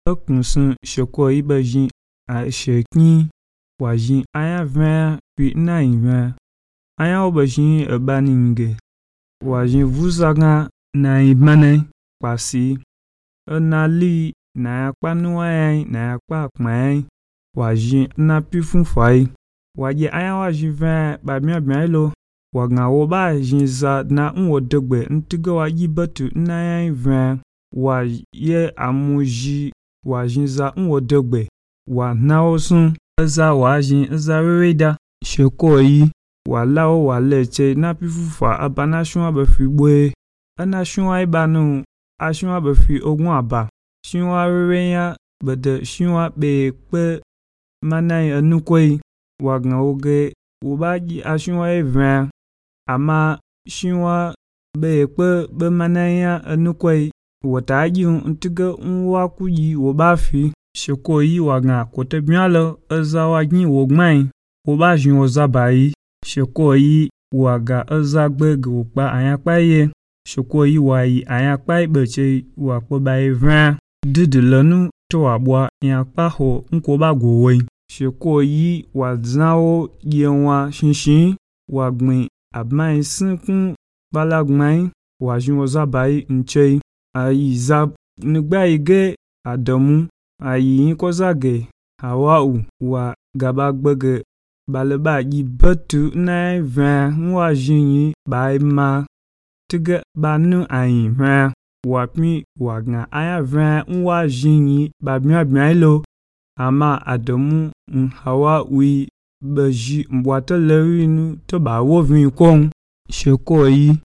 kunsun sheko yi ba jin a shekni wa jin aya vin puis na vin aya ba jin e baninge wa jin vuzanga na imane kwasi na li na kpanuwa na kpa kman wa jin na pifun fai wa je aya wa jin vin ba bien lo wa nga wo ba jin za na nwo degbe ntiga wa yi batu na vin wa ye amuji wa jin za nwo degbe wa na osun za wa jin za reda sheko yi wa lao wa leche na pifufa abana shun ba fi gbe ana shun ai banu a shun ba fi ogun aba shun wa renya bede shun wa be pe manai anukoi wa nga oge wo ba ji a shun wa vin ama shun wa be pe be manai anukoi wo ta ji ntiga nwa ku yi wo ba fi sheko yi wa nga kote bien lo za wa gin wo gman wo ba jin wo za ba yi sheko yi wa ga za gbe go pa ayan pa ye sheko yi wa yi ayan pa ibe che wa po ba vin dide lonu to abwa yan pa ho nko ba go we sheko yi wa zao ye wa shinshin wa gbin abman sinkun balagman wa jin wo za ba yi nche ayi za nigba ige Adamu ayi ko zage Hawau wa gaba gbege baleba yi batu na vin wa jinyi ba ma tiga ba nu ayin vin wa pi wa nga aya vin wa jinyi ba bien lo ama Adamu Hawau beji mbwata lewinu to ba wo vin kon sheko yi